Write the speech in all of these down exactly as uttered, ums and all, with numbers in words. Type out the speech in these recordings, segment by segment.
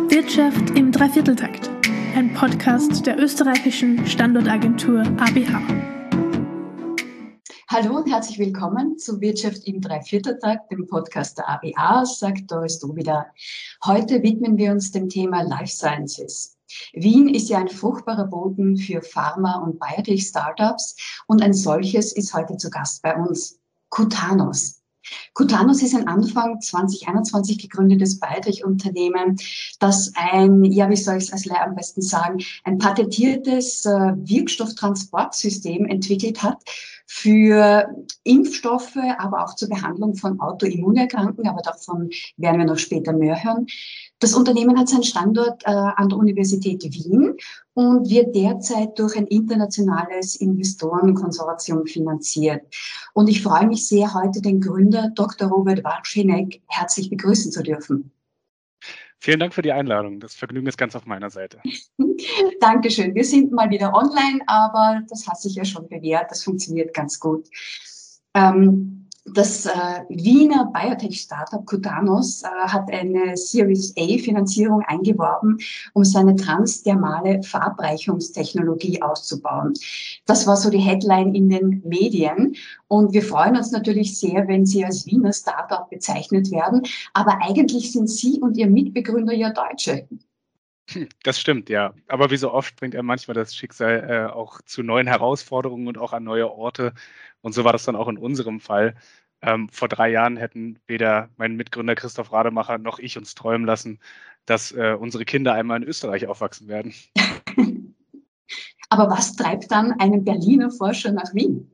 Wirtschaft im Dreivierteltakt, ein Podcast der österreichischen Standortagentur A B H. Hallo und herzlich willkommen zu Wirtschaft im Dreivierteltakt, dem Podcast der A B A, sagt Doris Dobida. Heute widmen wir uns dem Thema Life Sciences. Wien ist ja ein fruchtbarer Boden für Pharma- und Biotech-Startups und ein solches ist heute zu Gast bei uns, Cutanos. Cutanos ist ein Anfang zwanzig einundzwanzig gegründetes Biotech-Unternehmen, das ein, ja, wie soll ich es als Laie am besten sagen, ein patentiertes äh, Wirkstofftransportsystem entwickelt hat für Impfstoffe, aber auch zur Behandlung von Autoimmunerkrankungen, aber davon werden wir noch später mehr hören. Das Unternehmen hat seinen Standort äh, an der Universität Wien und wird derzeit durch ein internationales Investorenkonsortium finanziert. Und ich freue mich sehr, heute den Gründer Doktor Robert Wartschenek herzlich begrüßen zu dürfen. Vielen Dank für die Einladung. Das Vergnügen ist ganz auf meiner Seite. Dankeschön. Wir sind mal wieder online, aber das hat sich ja schon bewährt. Das funktioniert ganz gut. Ähm, Das äh, Wiener Biotech-Startup Cutanos äh, hat eine Series A-Finanzierung eingeworben, um seine transdermale Verabreichungstechnologie auszubauen. Das war so die Headline in den Medien. Und wir freuen uns natürlich sehr, wenn Sie als Wiener Startup bezeichnet werden. Aber eigentlich sind Sie und Ihr Mitbegründer ja Deutsche. Das stimmt, ja. Aber wie so oft bringt er manchmal das Schicksal äh, auch zu neuen Herausforderungen und auch an neue Orte. Und so war das dann auch in unserem Fall. Ähm, vor drei Jahren hätten weder mein Mitgründer Christoph Rademacher noch ich uns träumen lassen, dass äh, unsere Kinder einmal in Österreich aufwachsen werden. Aber was treibt dann einen Berliner Forscher nach Wien?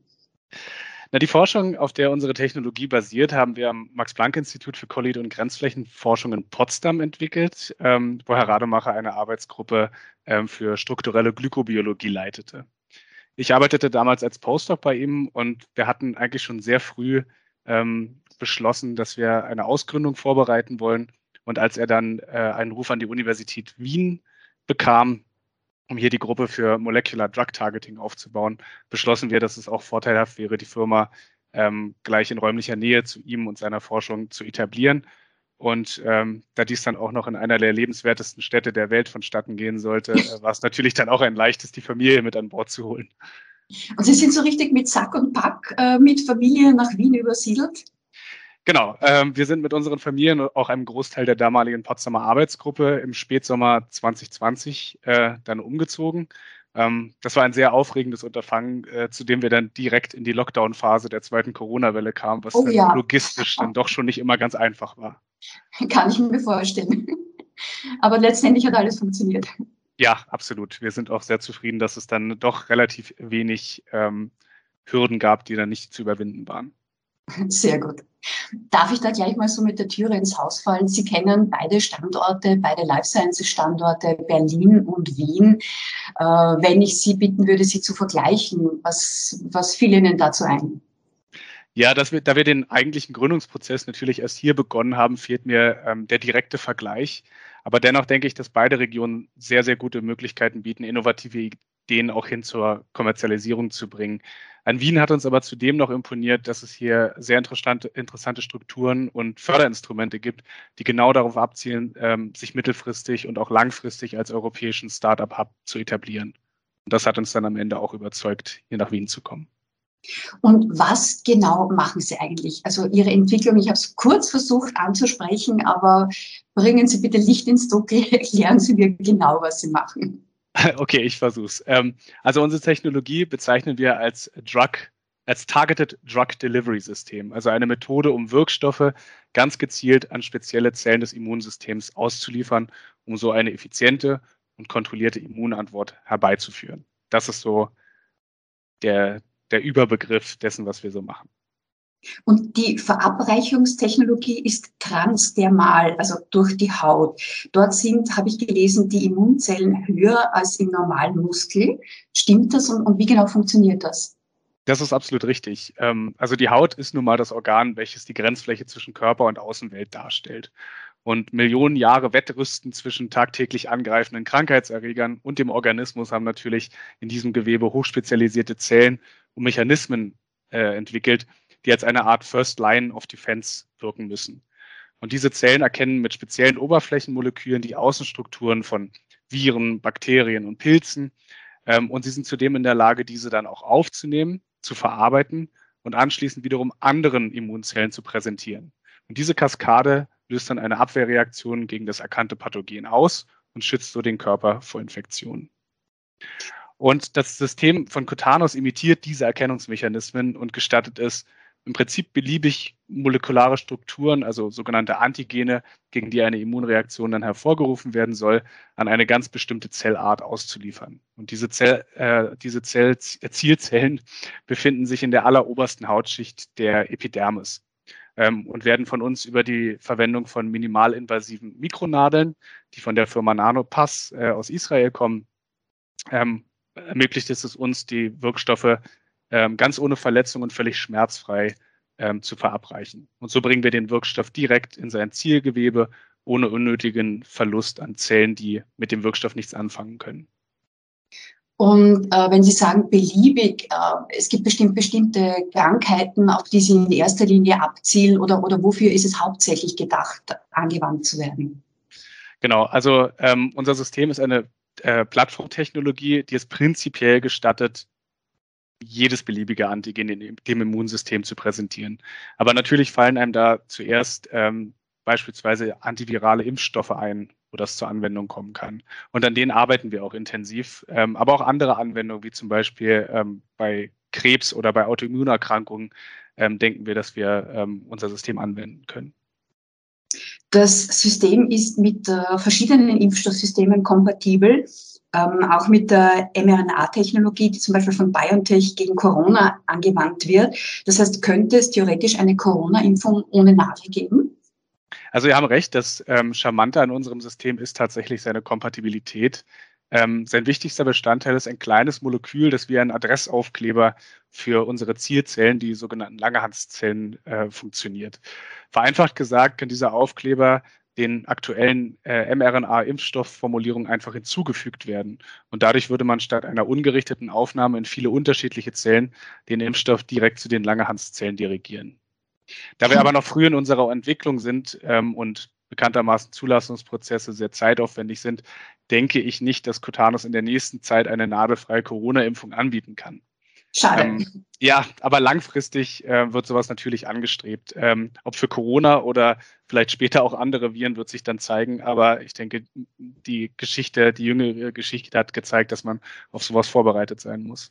Na, die Forschung, auf der unsere Technologie basiert, haben wir am Max-Planck-Institut für Kollid- und Grenzflächenforschung in Potsdam entwickelt, ähm, wo Herr Rademacher eine Arbeitsgruppe ähm, für strukturelle Glykobiologie leitete. Ich arbeitete damals als Postdoc bei ihm und wir hatten eigentlich schon sehr früh ähm, beschlossen, dass wir eine Ausgründung vorbereiten wollen. Und als er dann äh, einen Ruf an die Universität Wien bekam, um hier die Gruppe für Molecular Drug Targeting aufzubauen, beschlossen wir, dass es auch vorteilhaft wäre, die Firma ähm, gleich in räumlicher Nähe zu ihm und seiner Forschung zu etablieren. Und ähm, da dies dann auch noch in einer der lebenswertesten Städte der Welt vonstatten gehen sollte, äh, war es natürlich dann auch ein leichtes, die Familie mit an Bord zu holen. Und Sie sind so richtig mit Sack und Pack äh, mit Familie nach Wien übersiedelt? Genau, ähm, wir sind mit unseren Familien und auch einem Großteil der damaligen Potsdamer Arbeitsgruppe im Spätsommer zwanzig zwanzig äh, dann umgezogen. Ähm, das war ein sehr aufregendes Unterfangen, äh, zu dem wir dann direkt in die Lockdown-Phase der zweiten Corona-Welle kamen, was Oh dann ja. logistisch dann doch schon nicht immer ganz einfach war. Kann ich mir vorstellen. Aber letztendlich hat alles funktioniert. Ja, absolut. Wir sind auch sehr zufrieden, dass es dann doch relativ wenig ähm, Hürden gab, die dann nicht zu überwinden waren. Sehr gut. Darf ich da gleich mal so mit der Türe ins Haus fallen? Sie kennen beide Standorte, beide Life Sciences Standorte, Berlin und Wien. Äh, wenn ich Sie bitten würde, sie zu vergleichen, was, was fiel Ihnen dazu ein? Ja, dass wir, da wir den eigentlichen Gründungsprozess natürlich erst hier begonnen haben, fehlt mir ähm, der direkte Vergleich. Aber dennoch denke ich, dass beide Regionen sehr, sehr gute Möglichkeiten bieten, innovative Ideen auch hin zur Kommerzialisierung zu bringen. An Wien hat uns aber zudem noch imponiert, dass es hier sehr interessante, interessante Strukturen und Förderinstrumente gibt, die genau darauf abzielen, ähm, sich mittelfristig und auch langfristig als europäischen Startup-Hub zu etablieren. Und das hat uns dann am Ende auch überzeugt, hier nach Wien zu kommen. Und was genau machen Sie eigentlich? Also Ihre Entwicklung, ich habe es kurz versucht anzusprechen, aber bringen Sie bitte Licht ins Dunkel, erklären Sie mir genau, was Sie machen. Okay, ich versuch's. Ähm, also unsere Technologie bezeichnen wir als Drug, als Targeted Drug Delivery System, also eine Methode, um Wirkstoffe ganz gezielt an spezielle Zellen des Immunsystems auszuliefern, um so eine effiziente und kontrollierte Immunantwort herbeizuführen. Das ist so der, der Überbegriff dessen, was wir so machen. Und die Verabreichungstechnologie ist transdermal, also durch die Haut. Dort sind, habe ich gelesen, die Immunzellen höher als im normalen Muskel. Stimmt das und, und wie genau funktioniert das? Das ist absolut richtig. Also die Haut ist nun mal das Organ, welches die Grenzfläche zwischen Körper und Außenwelt darstellt. Und Millionen Jahre Wettrüsten zwischen tagtäglich angreifenden Krankheitserregern und dem Organismus haben natürlich in diesem Gewebe hochspezialisierte Zellen und Mechanismen äh, entwickelt, die als eine Art First Line of Defense wirken müssen. Und diese Zellen erkennen mit speziellen Oberflächenmolekülen die Außenstrukturen von Viren, Bakterien und Pilzen. Ähm, und sie sind zudem in der Lage, diese dann auch aufzunehmen, zu verarbeiten und anschließend wiederum anderen Immunzellen zu präsentieren. Und diese Kaskade löst dann eine Abwehrreaktion gegen das erkannte Pathogen aus und schützt so den Körper vor Infektionen. Und das System von Cutanos imitiert diese Erkennungsmechanismen und gestattet es, im Prinzip beliebig molekulare Strukturen, also sogenannte Antigene, gegen die eine Immunreaktion dann hervorgerufen werden soll, an eine ganz bestimmte Zellart auszuliefern. Und diese, Zell, äh, diese Zell, Zielzellen befinden sich in der allerobersten Hautschicht der Epidermis ähm, und werden von uns über die Verwendung von minimalinvasiven Mikronadeln, die von der Firma Nanopass äh, aus Israel kommen, ähm, ermöglicht es uns, die Wirkstoffe ähm, ganz ohne Verletzung und völlig schmerzfrei ähm, zu verabreichen. Und so bringen wir den Wirkstoff direkt in sein Zielgewebe, ohne unnötigen Verlust an Zellen, die mit dem Wirkstoff nichts anfangen können. Und äh, wenn Sie sagen beliebig, äh, es gibt bestimmt bestimmte Krankheiten, auf die Sie in erster Linie abzielen, oder, oder wofür ist es hauptsächlich gedacht, angewandt zu werden? Genau, also ähm, unser System ist eine äh, Plattformtechnologie, die es prinzipiell gestattet, jedes beliebige Antigen in dem Immunsystem zu präsentieren. Aber natürlich fallen einem da zuerst ähm, beispielsweise antivirale Impfstoffe ein, wo das zur Anwendung kommen kann. Und an denen arbeiten wir auch intensiv. Ähm, aber auch andere Anwendungen, wie zum Beispiel ähm, bei Krebs oder bei Autoimmunerkrankungen, ähm, denken wir, dass wir ähm, unser System anwenden können. Das System ist mit äh, verschiedenen Impfstoffsystemen kompatibel, ähm, auch mit der mRNA-Technologie, die zum Beispiel von BioNTech gegen Corona angewandt wird. Das heißt, könnte es theoretisch eine Corona-Impfung ohne Nadel geben? Also wir haben recht, das ähm, Charmante an unserem System ist tatsächlich seine Kompatibilität. Ähm, sein wichtigster Bestandteil ist ein kleines Molekül, das wie ein Adressaufkleber für unsere Zielzellen, die sogenannten Langerhanszellen, äh, funktioniert. Vereinfacht gesagt kann dieser Aufkleber den aktuellen äh, mRNA-Impfstoffformulierungen einfach hinzugefügt werden. Und dadurch würde man statt einer ungerichteten Aufnahme in viele unterschiedliche Zellen den Impfstoff direkt zu den Langerhanszellen dirigieren. Da wir aber noch früh in unserer Entwicklung sind ähm, und bekanntermaßen Zulassungsprozesse sehr zeitaufwendig sind, denke ich nicht, dass Cutanos in der nächsten Zeit eine nadelfreie Corona-Impfung anbieten kann. Schade. Ähm, ja, aber langfristig äh, wird sowas natürlich angestrebt. Ähm, ob für Corona oder vielleicht später auch andere Viren, wird sich dann zeigen. Aber ich denke, die Geschichte, die jüngere Geschichte hat gezeigt, dass man auf sowas vorbereitet sein muss.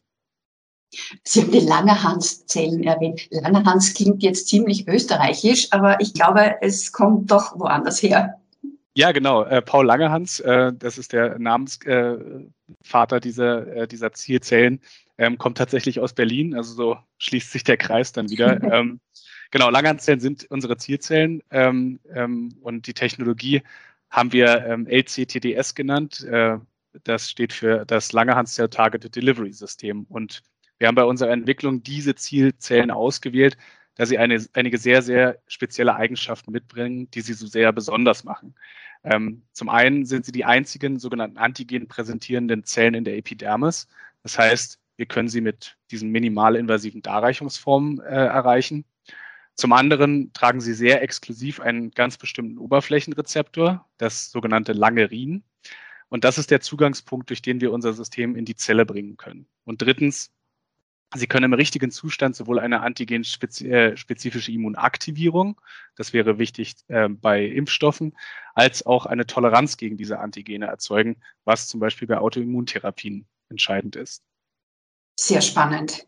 Sie haben die Langerhanszellen erwähnt. Langerhans klingt jetzt ziemlich österreichisch, aber ich glaube, es kommt doch woanders her. Ja, genau. Äh, Paul Langerhans, äh, das ist der Namensvater äh, dieser, äh, dieser Zielzellen, ähm, kommt tatsächlich aus Berlin. Also so schließt sich der Kreis dann wieder. ähm, genau, Langerhanszellen sind unsere Zielzellen ähm, ähm, und die Technologie haben wir ähm, L C T D S genannt. Äh, das steht für das Langerhans Cell Targeted Delivery System. Und wir haben bei unserer Entwicklung diese Zielzellen ausgewählt, da sie eine, einige sehr, sehr spezielle Eigenschaften mitbringen, die sie so sehr besonders machen. Ähm, zum einen sind sie die einzigen sogenannten Antigen präsentierenden Zellen in der Epidermis. Das heißt, wir können sie mit diesen minimalinvasiven Darreichungsformen äh, erreichen. Zum anderen tragen sie sehr exklusiv einen ganz bestimmten Oberflächenrezeptor, das sogenannte Langerin. Und das ist der Zugangspunkt, durch den wir unser System in die Zelle bringen können. Und drittens, sie können im richtigen Zustand sowohl eine antigenspezifische Immunaktivierung, das wäre wichtig äh, bei Impfstoffen, als auch eine Toleranz gegen diese Antigene erzeugen, was zum Beispiel bei Autoimmuntherapien entscheidend ist. Sehr spannend.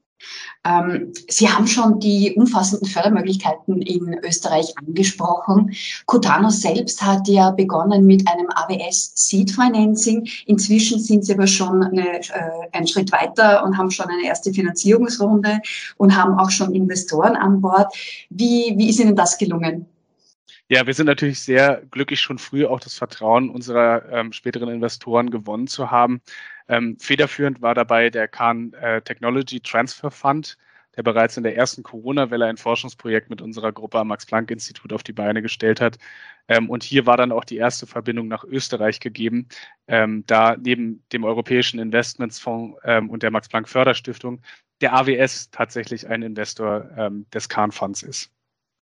Ähm, Sie haben schon die umfassenden Fördermöglichkeiten in Österreich angesprochen. Cutanos selbst hat ja begonnen mit einem A W S Seed Financing. Inzwischen sind Sie aber schon eine, äh, einen Schritt weiter und haben schon eine erste Finanzierungsrunde und haben auch schon Investoren an Bord. Wie, wie ist Ihnen das gelungen? Ja, wir sind natürlich sehr glücklich, schon früh auch das Vertrauen unserer ähm, späteren Investoren gewonnen zu haben. Ähm, federführend war dabei der Khan äh, Technology Transfer Fund, der bereits in der ersten Corona-Welle ein Forschungsprojekt mit unserer Gruppe am Max-Planck-Institut auf die Beine gestellt hat. Ähm, und hier war dann auch die erste Verbindung nach Österreich gegeben, ähm, da neben dem Europäischen Investmentsfonds ähm, und der Max-Planck-Förderstiftung der A W S tatsächlich ein Investor ähm, des Khan Funds ist.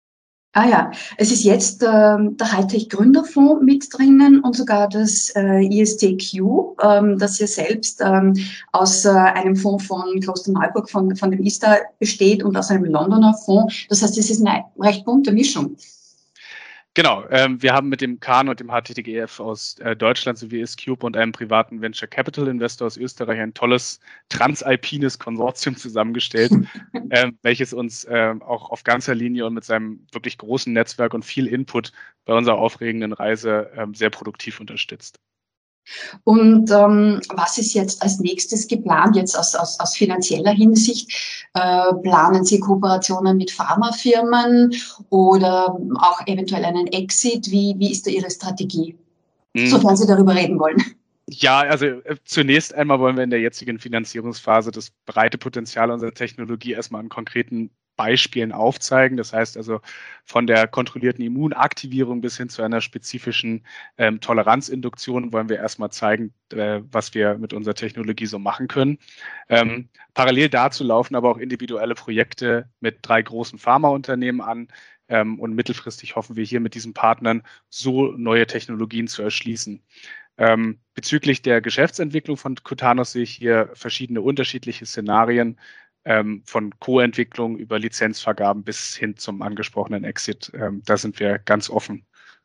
Ah ja, es ist jetzt ähm, der Hightech-Gründerfonds mit drinnen und sogar das äh, I S T Q, ähm, das ja selbst ähm, aus äh, einem Fonds von Klosterneuburg, von, von dem I S T A besteht und aus einem Londoner Fonds. Das heißt, es ist eine recht bunte Mischung. Genau, ähm, wir haben mit dem K A N und dem H T T G F aus äh, Deutschland sowie ISCube und einem privaten Venture Capital Investor aus Österreich ein tolles transalpines Konsortium zusammengestellt, ähm, welches uns ähm, auch auf ganzer Linie und mit seinem wirklich großen Netzwerk und viel Input bei unserer aufregenden Reise ähm, sehr produktiv unterstützt. Und ähm, was ist jetzt als nächstes geplant, jetzt aus, aus, aus finanzieller Hinsicht? Äh, planen Sie Kooperationen mit Pharmafirmen oder auch eventuell einen Exit? Wie, wie ist da Ihre Strategie, Mhm. sofern Sie darüber reden wollen? Ja, also äh, zunächst einmal wollen wir in der jetzigen Finanzierungsphase das breite Potenzial unserer Technologie erstmal an konkreten Beispielen aufzeigen. Das heißt also von der kontrollierten Immunaktivierung bis hin zu einer spezifischen ähm, Toleranzinduktion wollen wir erstmal zeigen, äh, was wir mit unserer Technologie so machen können. Ähm, parallel dazu laufen aber auch individuelle Projekte mit drei großen Pharmaunternehmen an. Ähm, und mittelfristig hoffen wir hier mit diesen Partnern so neue Technologien zu erschließen. Ähm, bezüglich der Geschäftsentwicklung von Cutanos sehe ich hier verschiedene unterschiedliche Szenarien, ähm, von Co-Entwicklung über Lizenzvergaben bis hin zum angesprochenen Exit. Ähm, da sind wir ganz offen.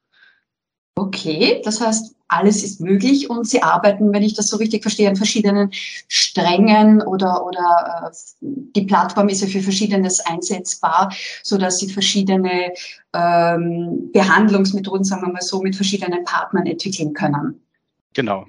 Okay, das heißt, alles ist möglich und Sie arbeiten, wenn ich das so richtig verstehe, an verschiedenen Strängen oder, oder äh, die Plattform ist ja für Verschiedenes einsetzbar, so dass Sie verschiedene ähm, Behandlungsmethoden, sagen wir mal so, mit verschiedenen Partnern entwickeln können. Genau.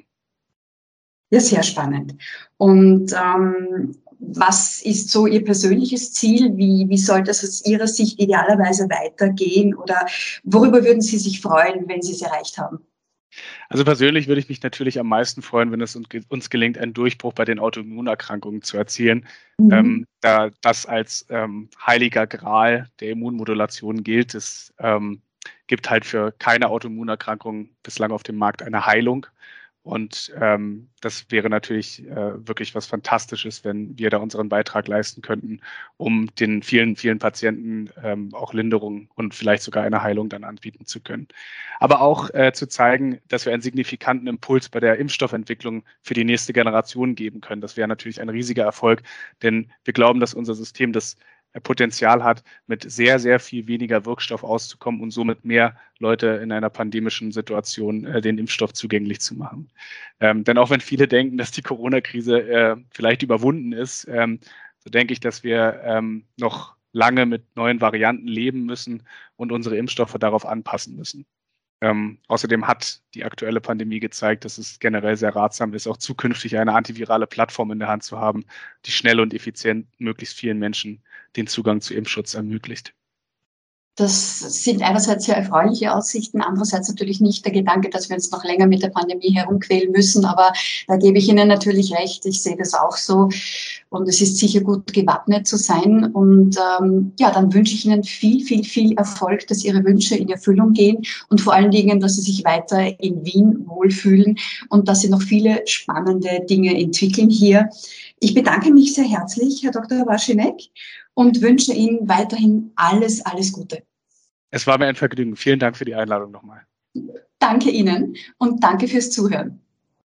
Ja, sehr spannend. Und ähm, was ist so Ihr persönliches Ziel? Wie, wie sollte es aus Ihrer Sicht idealerweise weitergehen? Oder worüber würden Sie sich freuen, wenn Sie es erreicht haben? Also persönlich würde ich mich natürlich am meisten freuen, wenn es uns gelingt, einen Durchbruch bei den Autoimmunerkrankungen zu erzielen, Mhm. ähm, da das als ähm, heiliger Gral der Immunmodulation gilt. Es ähm, gibt halt für keine Autoimmunerkrankung bislang auf dem Markt eine Heilung. Und ähm, das wäre natürlich äh, wirklich was Fantastisches, wenn wir da unseren Beitrag leisten könnten, um den vielen, vielen Patienten ähm, auch Linderung und vielleicht sogar eine Heilung dann anbieten zu können. Aber auch äh, zu zeigen, dass wir einen signifikanten Impuls bei der Impfstoffentwicklung für die nächste Generation geben können. Das wäre natürlich ein riesiger Erfolg, denn wir glauben, dass unser System das Potenzial hat, mit sehr, sehr viel weniger Wirkstoff auszukommen und somit mehr Leute in einer pandemischen Situation äh, den Impfstoff zugänglich zu machen. Ähm, denn auch wenn viele denken, dass die Corona-Krise äh, vielleicht überwunden ist, ähm, so denke ich, dass wir ähm, noch lange mit neuen Varianten leben müssen und unsere Impfstoffe darauf anpassen müssen. Ähm, außerdem hat die aktuelle Pandemie gezeigt, dass es generell sehr ratsam ist, auch zukünftig eine antivirale Plattform in der Hand zu haben, die schnell und effizient möglichst vielen Menschen den Zugang zu Impfschutz ermöglicht. Das sind einerseits sehr erfreuliche Aussichten, andererseits natürlich nicht der Gedanke, dass wir uns noch länger mit der Pandemie herumquälen müssen. Aber da gebe ich Ihnen natürlich recht. Ich sehe das auch so. Und es ist sicher gut, gewappnet zu sein. Und ähm, ja, dann wünsche ich Ihnen viel, viel, viel Erfolg, dass Ihre Wünsche in Erfüllung gehen und vor allen Dingen, dass Sie sich weiter in Wien wohlfühlen und dass Sie noch viele spannende Dinge entwickeln hier. Ich bedanke mich sehr herzlich, Herr Doktor Waschinek, und wünsche Ihnen weiterhin alles, alles Gute. Es war mir ein Vergnügen. Vielen Dank für die Einladung nochmal. Danke Ihnen und danke fürs Zuhören.